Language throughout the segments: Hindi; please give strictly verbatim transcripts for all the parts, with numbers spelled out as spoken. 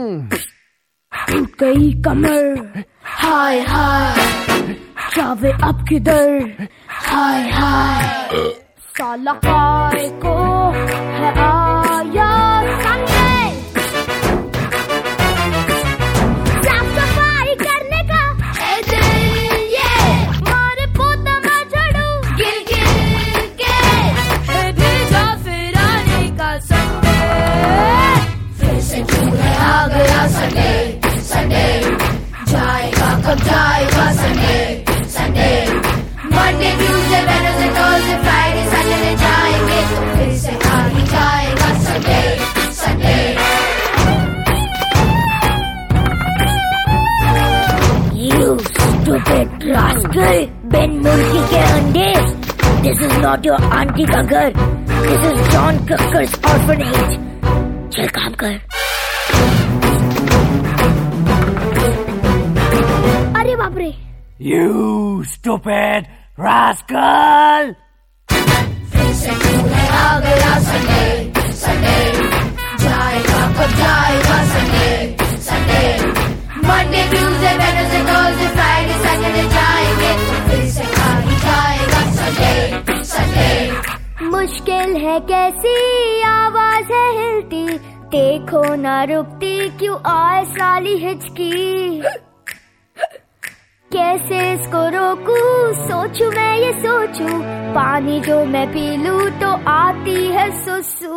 टूट गई कमर, हाय हाय, जावे अब किधर, हाय हाय, साला काय को है आया संडे, साफ सफाई करने का है दिन ये, मारे पोता मैं झड़ू गिर गिर के, है भेजा फिर आने का संडे, फिर से क्यों है आ गया संडे, संडे जाएगा कब जाएगा Sunday, Sunday Monday Tuesday Wednesday Thursday Friday Saturday जाएंगे तो फिर से आ ही जाएगा Sunday, Sunday. You stupid rascal, Ben मुर्गी के अंडे। This is not your auntie Gangar. This is John Cooker's orphanage. चल काम कर। अरे बाप रे! You stupid rascal! फिर से क्यों है आ गया संडे, संडे जाएगा कब जाएगा Sunday, Sunday Monday Tuesday Wednesday Thursday Friday Saturday जाएंगे तो फिर से आ ही जाएगा संडे, संडे। मुश्किल है कैसी आवाज है हिलती, देखो ना रुकती क्यों आए साली हिचकी, कैसे इसको रोकूं, सोचूं मैं ये सोचूं, पानी जो मैं पी लूं तो आती है सुसु।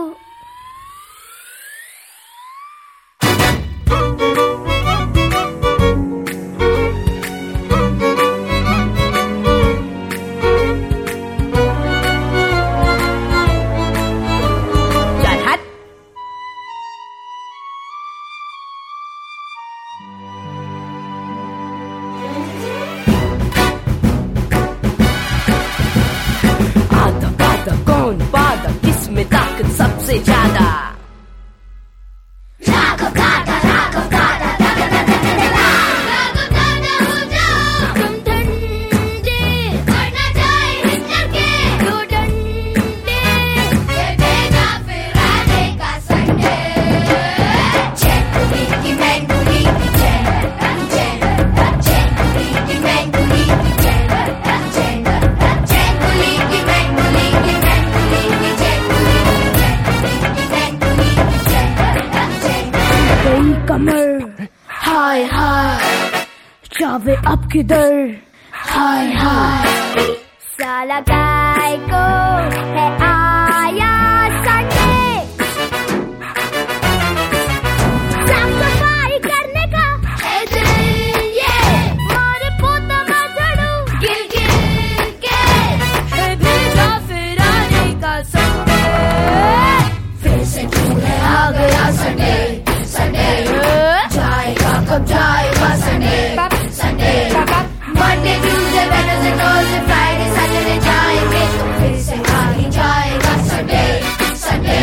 कौन बादा किसमें ताकत सबसे ज्यादा, राघव दादा राघव दादा दादा दादा दादा राघव दादा हो जाओ तुम ठंडे, करना जाए हिटलर के दो डंडे, ये भेजा फिर आने का संडे, चैन कुली की मैन कुली की चैन, चैन चैन कुली की मैन कुली की चैन, चैन चैन कुली की मैन कुली की मैन कुली की चैन कुली की मैन कुली की चैन, गई कमर, हाय हाय, जावे अब किधर, हाय हाय, साला काय को है आया संडे, साफ सफाई करने का है दिन ये, मारे पोता मैं झड़ू गिर गिर के, है भेजा फिर आने का संडे, फिर से क्यों है आ गया संडे, संडे जाएगा कब जाएगा Sunday, Sunday Monday Tuesday Wednesday Thursday Friday Saturday जाएंगे तो फिर से आ ही जाएगा संडे, संडे।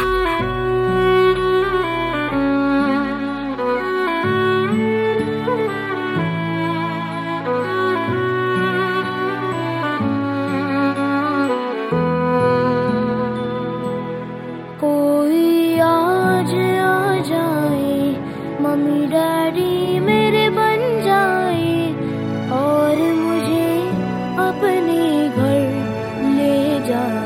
कोई आज आ जाए, मम्मी डैडी मेरे बन जाए और मुझे अपने घर ले जाए।